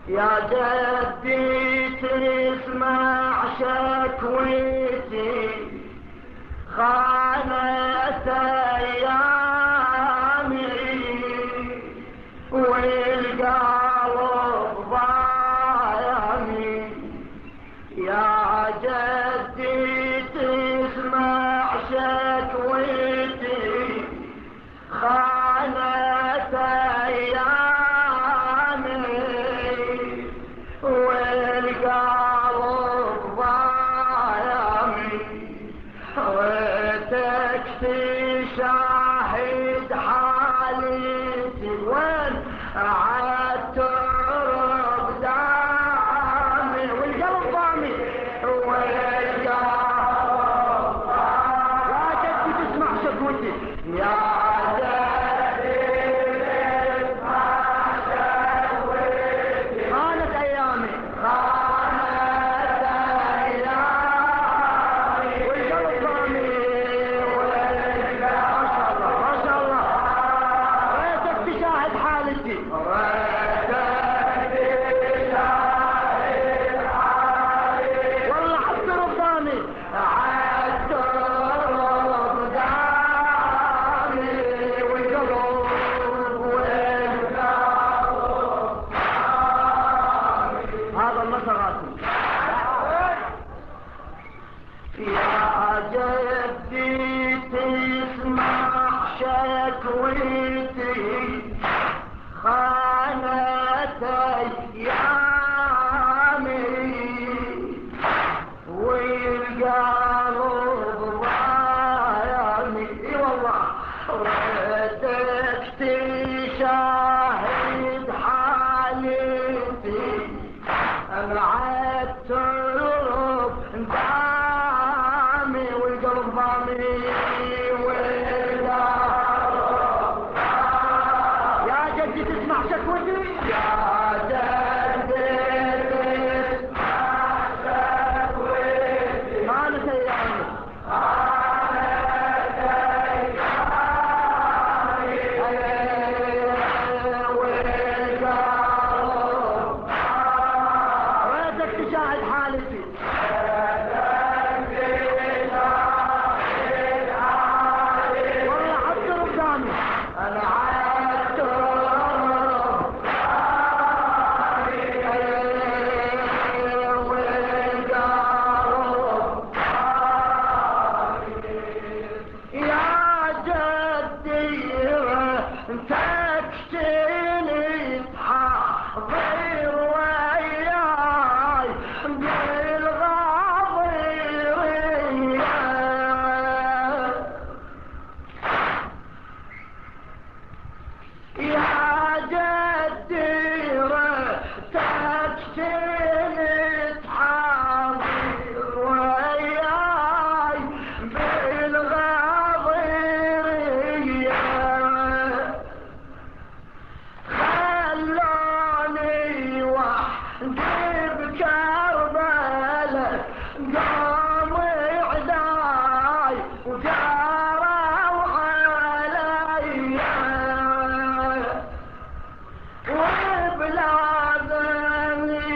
يا جدي تسمع شكوتي خانت ايامي والقلب ضايعني. يا جدي تسمع شكوتي خانت ايامي والقلب ضايعني. ويتك تشاهد حالتي وين عاد ترب دامي والقلب ضامي والقلب ضامي. يا جدي تسمع شكوتي يا جدي تسمع شكوتي خانت ايامي خانت ايامي والقلب ضامي والقلب. ما شاء الله ريتك تشاهد حالتي والله حتى رباني حتى رباني والقلب والقلب. هذا المسراتي. يا جدي تسمع شكوتي خانت ايامي والقلب ضايعني. اي والله ردك تشاهد حالتي انا عاد ترب دامي والقلب ضامي والقلب. يا جدي تسمع شكوتي يا جدي تسمع شكوتي خانت ايامي خانت ايامي والقلب. ريتك تشاهد حالتي والله حتى قدامي انا عاد ترب والقلب. يا جدي تكتني تحضر وياي بالغاضرية. يا جدي تكتني تحضر وياي بالغاضرية. خلوني وحدي بكربلاء قام عداي وجاروا علي وبلادني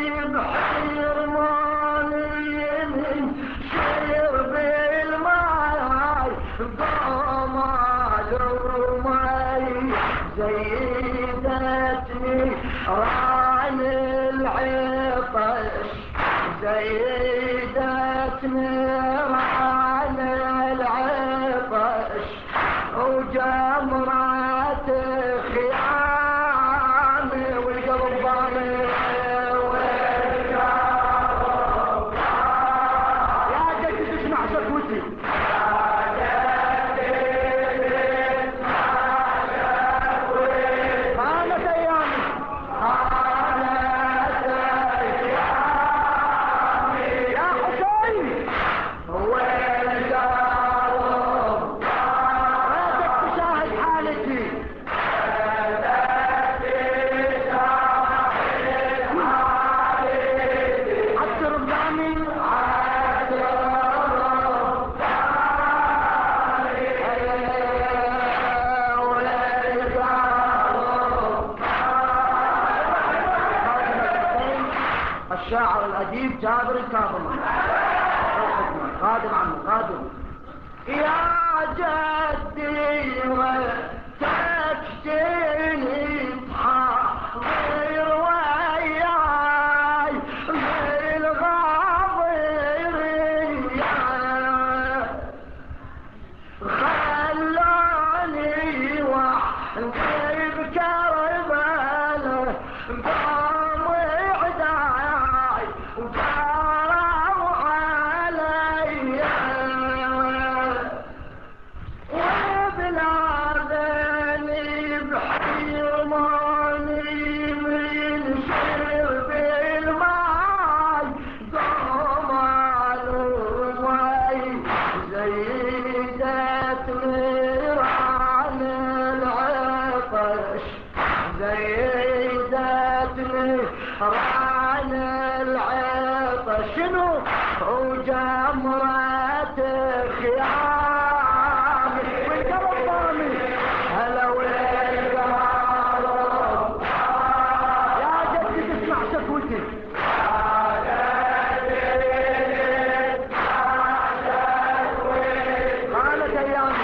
بحرماني من شرب الماي ضمال رمي زيدتني ران العطش زيدتني ران العطش وجمرات خيامي والقلب ضامي والقلب. يا جدي تسمع شكوتي خانت ايامي خانت ايامي. يا حسين الشاعر الأديب جابر الكاظمي. قادم عمي قادم. يا جدي تكتيني تحاضر وياي بالغاضرية خلاني وحدي بكربلاء قام عداي وقالوا علي وبلادني بحرماني من شرب الماء قاموا مي زيدت نيران العطش زيدت نيران العطش شنو وجمرة خيام والقرباني هلا والقرب يا جدي تسمع شكوتي قالت ايامي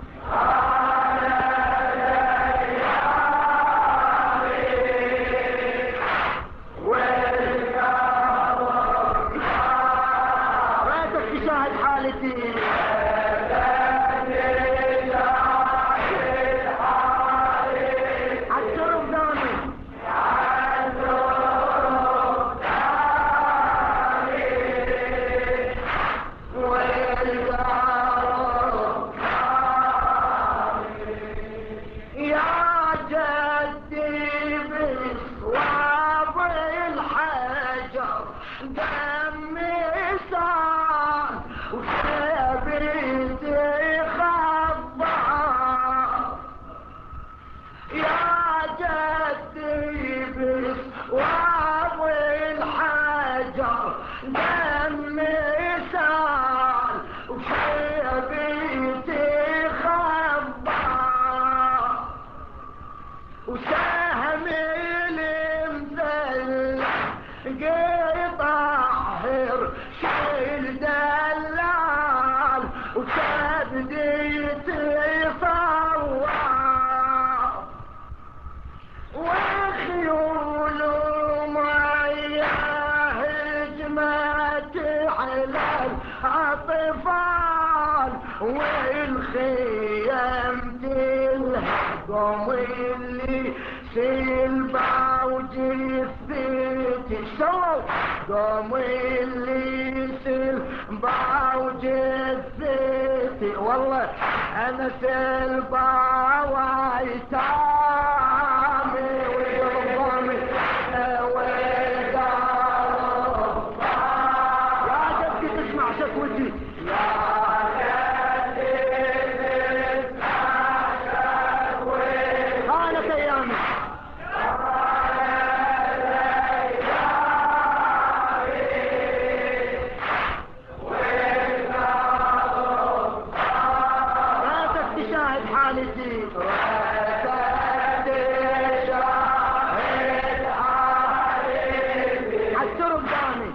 ريتك تشاهد حالتي عالشرب دامي يا جدي بصواب الحجر دمي صار وكبرتي خضع يا جدي بصواب الحجر دمي صار وكبرتي خضع وسهم المثل قطع شيل دلال وتبديت صوى وخيول مياه هجمت على الأطفال والخيام تلهقهم اللي سلبا وجثتي شلو قوم اللي سلبا وجثتي والله انا سلبا وايتامي وقلبامي والقلب يا جدي تسمع شكوتي يا قالت ايامي راتك تشاهد حالتي راتك تشاهد حالتي عالشرب دامي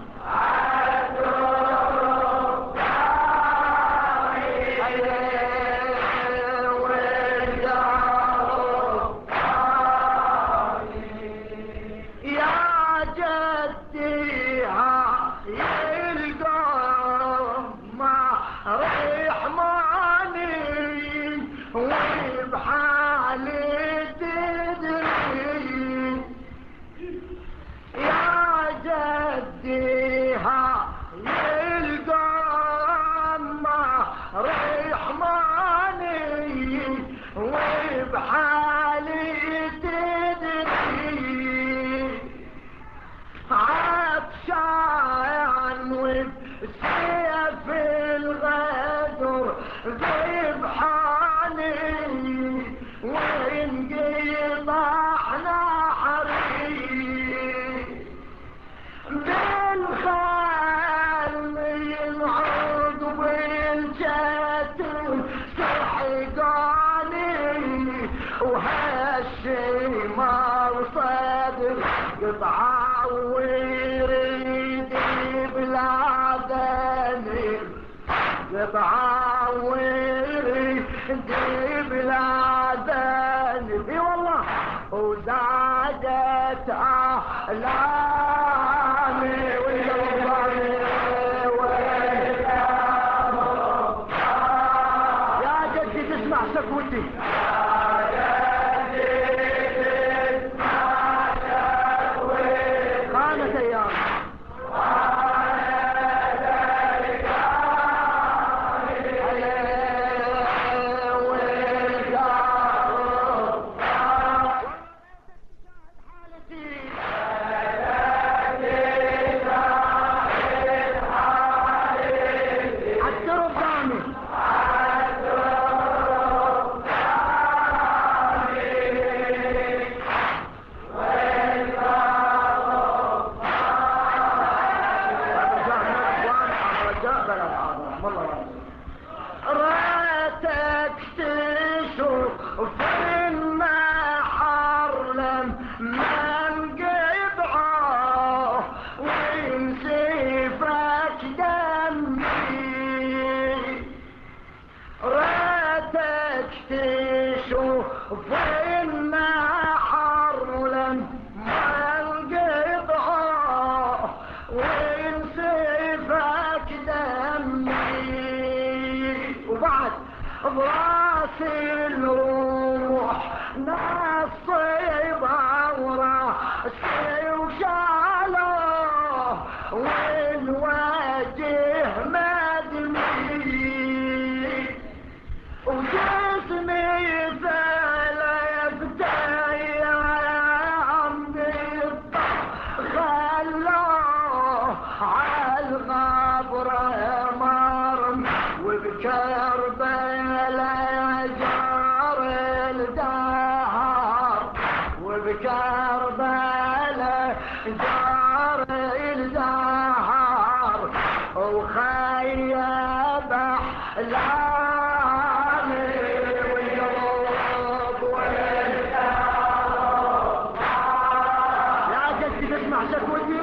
يا جدي هاي القمة رحماني وبحالي تدري يا جدي هاي القمة رحماني وبحالي تدري عطشان وبسيف الغدر ذبحاني وانقطع نحري بالخال ينعود بالجتل سحقاني وهالشي ما صدر قطعة ويري تعاوري جيب العذان اي والله وزادت احلامي يا جدي تسمع سكوتي كانت ايام راتك تشوف النحر لما انقطعه وينسفك دمي راتك تشوف النحر لما انقطعه وينسفك دمي وبعد براس الروح نصيبه وراسي وشاله والوجه مدمي وجسمي ثلاث ايام خلوه عالغبره مرمي وبكربلاء جار الدهر وبكربلاء جار الدهر وخيب احلامي والقلب والدهر يا جدي تسمع شكوتي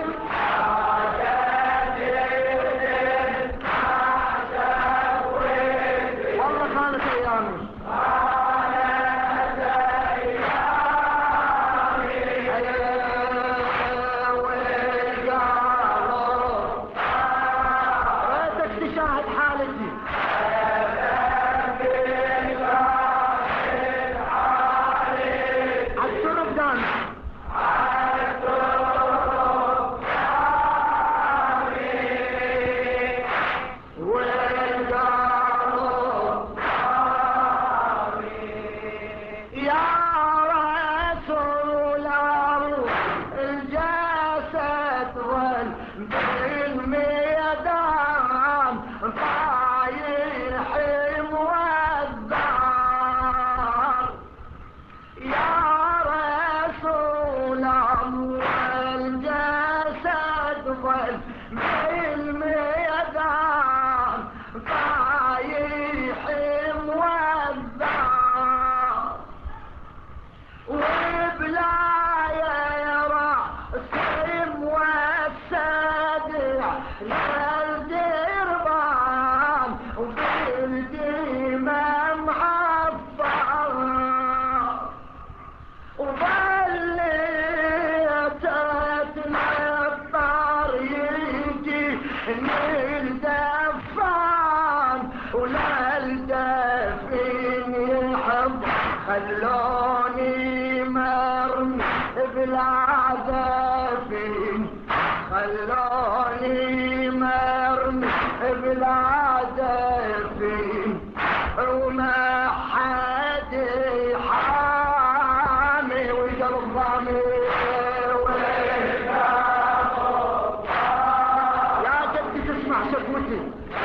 شاهد حالتي عالترب دامي يا رسول الله الجسد والميدان طايح موذر يا رسول الله الجسد والميدان طايح موذر وبلا راسي موسدع للدربان وبالدماء معفر وظليت اتنطر يجي الدفان ولا الدفين يحب خلوني مرمي بالعذابين خلوني مرمي بالعذابين وما حد حامي وقلب ضامي يا جدي تسمع شكوتي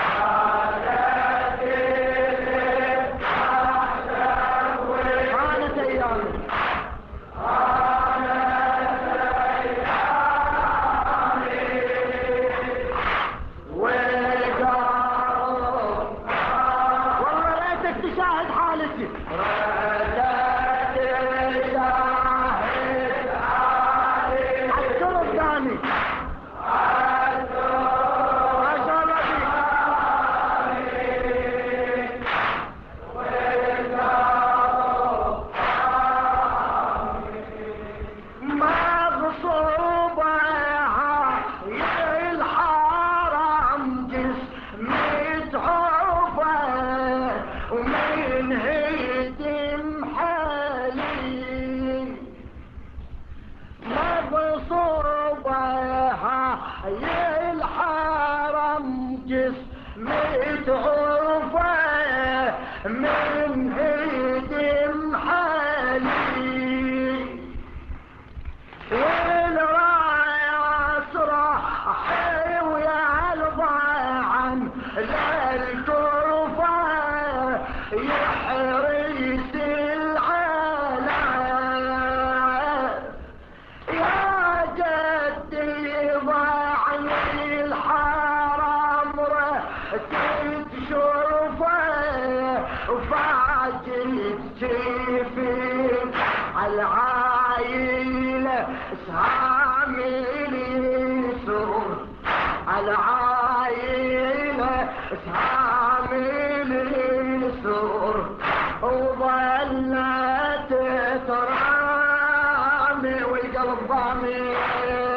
كانت ايامي تشاهد حالتي من هدم حالي والراية صرحي ويا الضعن لا الكوفة يحرس العالم يا جدي ضاعني الحرام رحت تشوفه وفاجئت كيفي عالعايلة سامي اليسر عالعايلة سامي اليسر وظلت ترامي والقلب ضامي